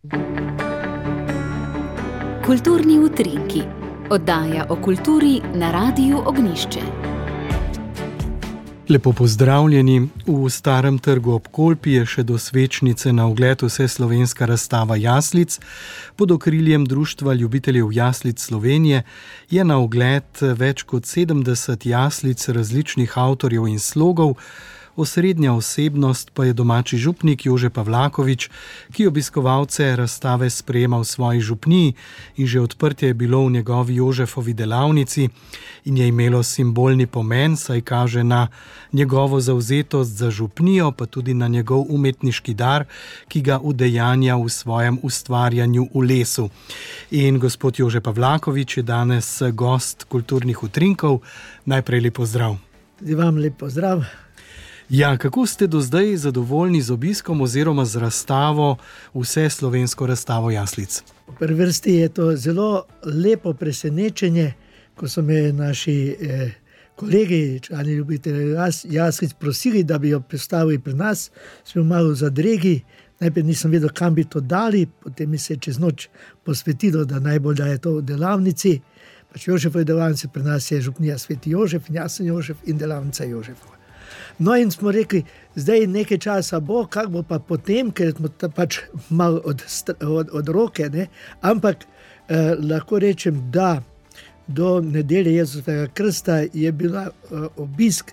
Kulturni utrinki. Oddaja o kulturi na Radiu Ognjišče. Lepo pozdravljeni. V Starem trgu ob Kolpi je še do svečnice na ogled vseslovenska razstava jaslic. Pod okriljem Društva ljubiteljev jaslic Slovenije je na ogled več kot 70 jaslic različnih avtorjev in slogov. Osrednja osebnost pa je domači župnik Jože Pavlaković, ki obiskovalce razstave sprejema v svoji župniji in že odprtje je bilo v njegovi Jožefovi delavnici in je imelo simbolni pomen, saj kaže na njegovo zavzetost za župnijo, pa tudi na njegov umetniški dar, ki ga udejanja v svojem ustvarjanju v lesu. In gospod Jože Pavlaković je danes gost kulturnih utrinkov. Najprej lep pozdrav. Tudi vam lep pozdrav. Ja, kako ste do zdaj zadovoljni z obiskom oziroma z razstavo, vseslovensko razstavo jaslic? V prvi vrsti je to zelo lepo presenečenje, ko so me naši kolegi, člani ljubiteljev jaslic, prosili, da bi jo predstavili pri nas. Smo malo zadregi, najprej nisem vedel, kam bi to dali, potem mi se je čez noč posvetilo, da najbolj da je to v delavnici. Pač Jožefovi delavnici, pri nas je župnija Sveti Jožef in jaz sem Jožef in delavnica Jožefova. No in smo rekli, zdaj nekaj časa bo, kak bo pa potem, ker smo pač malo od roke, ne? Ampak lahko rečem, da do nedelje Jezusovega krsta je bil obisk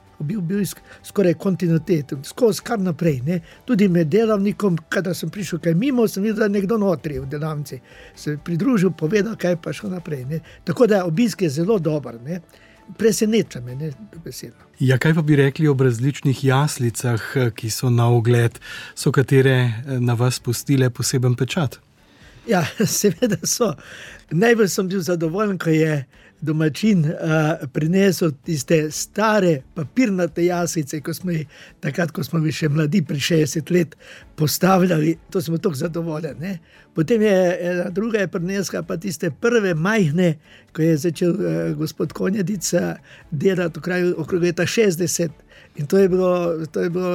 skoraj kontinuiteten, skozi kar naprej. Ne? Tudi med delavnikom, kadar sem prišel kaj mimo, sem videl, da nekdo notri v delavnici se pridružil, povedal, kaj pa šel naprej. Ne? Tako da obisk je zelo dober, ne? Preseneča me, ne, besedno. Ja, kaj pa bi rekli ob različnih jaslicah, ki so na ogled, so katere na vas pustile poseben pečat? Ja, seveda so. Najbolj sem bil zadovoljen, ko je domačin prinesel tiste stare papirnate jaslice, ko smo jih takrat, ko smo bili še mladi, pri 60 let postavljali, to smo tako zadovoljeni. Ne? Potem je druga prinesla pa tiste prve majhne, ko je začel gospod Konjadic delati okrog leta 60 in to je bilo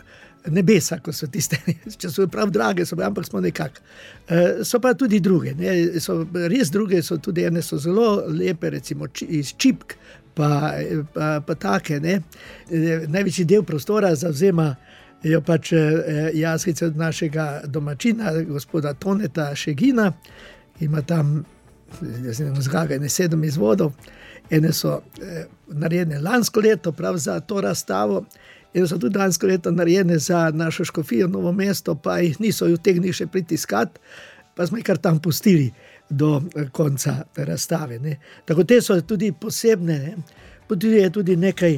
nebesa, ko so tiste, če so prav drage, ampak smo nekako. So pa tudi druge, ne? So res druge, so tudi ene so zelo lepe, recimo iz čipk, pa take, ne? Največji del prostora zavzema jo pač jaslice od našega domačina, gospoda Toneta Šegina, ima tam zgagane 7 izvodov, ene so narejene lansko leto, prav za to razstavo, ene so tudi lansko leto narejene za našo škofijo Novo mesto, pa jih niso utegnili še pritiskati, pa smo jih kar tam pustili do konca razstave. Ne. Tako te so tudi posebne, ne. Tudi je tudi nekaj,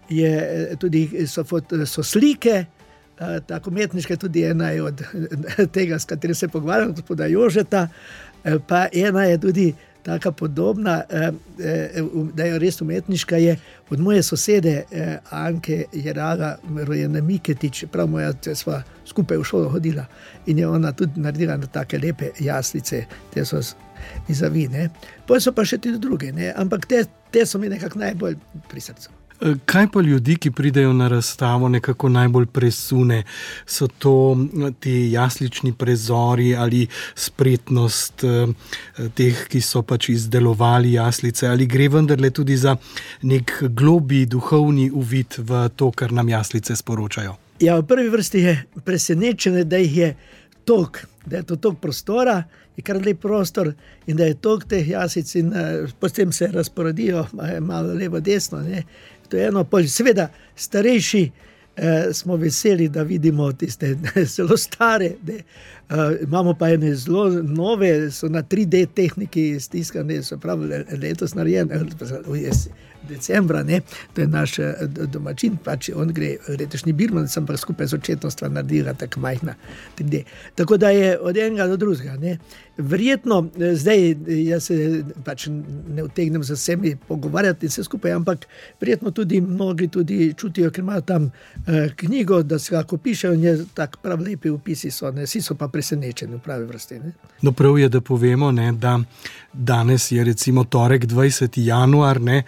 so slike, tako umetniške, tudi ena je od tega, s katerim se pogovarjam, gospoda Jožeta, pa ena je tudi taka podobna, da je res umetniška, je od moje sosede Anke Jerala, rojena Miketič, prav moja, sva skupaj v šolo hodila in je ona tudi naredila na take lepe jaslice, te so izavi, ne. Potem so pa še tudi druge, ne, ampak te so mi nekako najbolj pri srcu. Kaj pa ljudi, ki pridejo na razstavo, nekako najbolj presune? So to ti jaslični prezori ali spretnost teh, ki so pač izdelovali jaslice, ali gre vendarle tudi za nek globlji duhovni uvid v to, kar nam jaslice sporočajo? Ja, v prvi vrsti je presenečenje, da jih je toliko, da je to toliko prostora, je kar lep prostor in da je toliko teh jaslic in potem se razporedijo malo levo desno, ne. To je eno, seveda starejši smo veseli, da vidimo tiste zelo stare, imamo pa ene zelo nove, so na 3D tehniki stiskane, so prav letos narejene, decembra, ne, to je naš domačin, pač on gre letošnji Birman, sem pa skupaj z očetnostva naredila tako majhna 3D. Tako da je od enega do drugega, ne. Verjetno, zdaj jaz se pač ne utegnem z vsemi pogovarjati in vse skupaj, ampak verjetno tudi mnogi tudi čutijo, ker imajo tam knjigo, da se lahko pišejo in je tak prav lepi opisi so, ne, vsi so pa presenečeni v pravi vrsti, ne. No, prav je, da povemo, ne, da danes je recimo torek 20. januar, ne,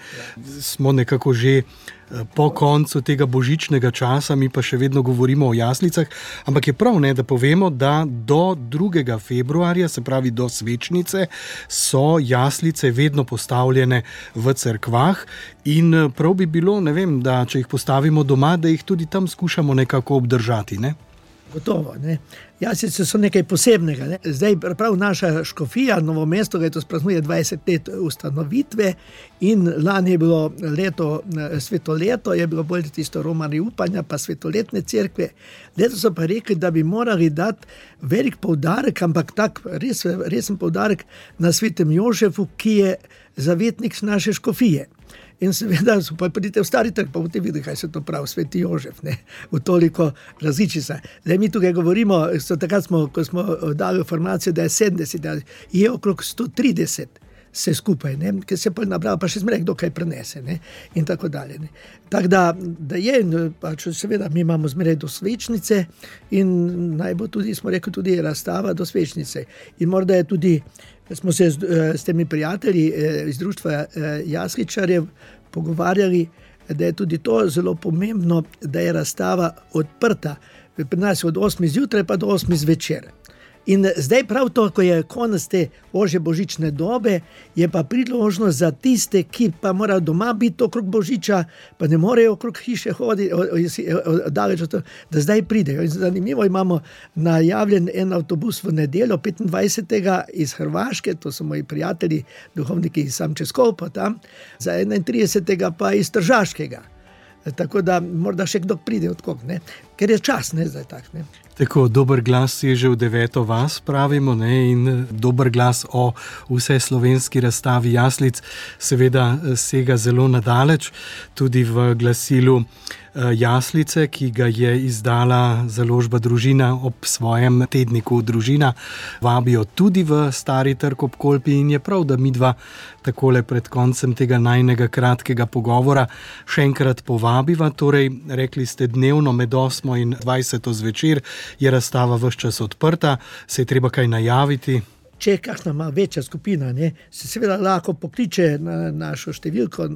smo nekako že po koncu tega božičnega časa, mi pa še vedno govorimo o jaslicah, ampak je prav, da povemo, da do 2. februarja, se pravi do svečnice, so jaslice vedno postavljene v cerkvah in prav bi bilo, da če jih postavimo doma, da jih tudi tam skušamo nekako obdržati, ne? Gotovo, ne. Jaslice so nekaj posebnega, ne. Zdaj prav naša škofija Novo mesto letos praznuje 20 let ustanovitve in lani je bilo svetoleto, je bilo bolj tisto romanje upanja pa svetoletne cerkve. Letos so pa rekli, da bi morali dati velik poudarek, ampak tak resen poudarek na svetem Jožefu, ki je zavetnik naše škofije. In seveda pa pridite v Stari trg, pa boste videli, kaj se to pravi, sveti Jožef, ne, v toliko različica. Zdaj mi tukaj govorimo, takrat ko smo dali informacijo, da je 70, da je okrog 130 vse skupaj, ne, ker se pa nabrava, pa še zmeraj kdo kaj prenese, ne, in tako dalje. Ne. Tako da je, pač seveda mi imamo zmeraj do svečnice in naj bo tudi, smo rekli, tudi razstava do svečnice. In morda je tudi, smo se s temi prijatelji iz društva jasličarjev pogovarjali, da je tudi to zelo pomembno, da je razstava odprta. Pri nas je od 8 zjutraj pa do 8 zvečer. In zdaj prav to, ko je konec te ožje božične dobe, je pa priložnost za tiste, ki pa morajo doma biti okrog božiča, pa ne morejo okrog hiše hoditi, daleč od to, da zdaj pridejo. In zanimivo, imamo najavljen en avtobus v nedeljo, 25. iz Hrvaške, to so moji prijatelji, duhovniki iz Samčeskov, pa tam, za 31. pa iz Tržaškega. Tako da morda še kdo pride od kog, ne? Ker je čas, ne, zdaj tak, ne. Tako, dober glas je že v 9. vas, pravimo, ne, in dober glas o vse slovenski razstavi jaslic seveda sega zelo nadaleč, tudi v glasilu Jaslice, ki ga je izdala založba Družina ob svojem tedniku Družina, vabijo tudi v Stari trg ob Kolpi in je prav, da midva takole pred koncem tega najnega kratkega pogovora še enkrat povabiva. Torej, rekli ste dnevno med 8 in 20 zvečer je razstava ves čas odprta, se je treba kaj najaviti? Če je kakšna malo večja skupina, ne, se seveda lahko pokliče na našo številko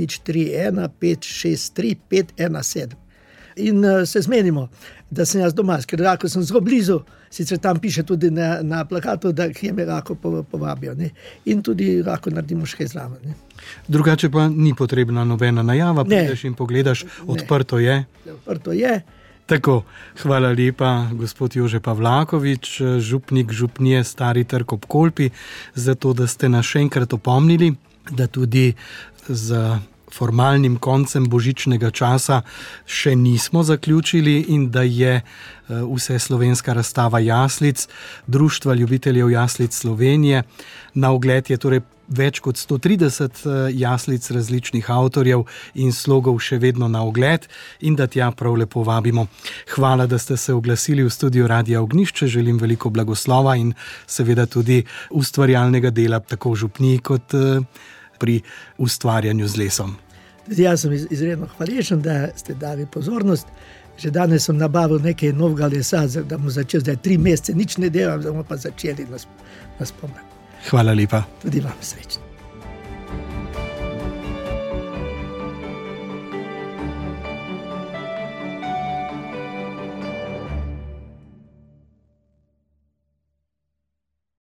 031 563 517 in se zmenimo, da sem jaz doma, ker lahko sem zelo blizu, sicer tam piše tudi na plakatu, da kje me lahko povabijo, ne, in tudi lahko naredimo še kaj zraven, ne. Drugače pa ni potrebna nobena najava, prideš in pogledaš, odprto je. Odprto je. Tako, hvala lepa, gospod Jože Pavlakovič, župnik župnije Stari trg ob Kolpi, za to, da ste nas še enkrat opomnili, da tudi z formalnim koncem božičnega časa še nismo zaključili in da je vse slovenska razstava jaslic Društva ljubiteljev jaslic Slovenije. Na ogled je torej več kot 130 jaslic različnih avtorjev in slogov še vedno na ogled in da tja prav lepo vabimo. Hvala, da ste se oglasili v studiu Radia Ognjišče, želim veliko blagoslova in seveda tudi ustvarjalnega dela tako v župniji kot pri ustvarjanju z lesom. Jaz sem izredno hvaležen, da ste dali pozornost. Že danes sem nabavil nekaj novega lesa, da bomo začeli zdaj 3 mesece, nič ne delam, da bomo pa začeli nas pomagati. Hvala lepa. Tudi vam srečno.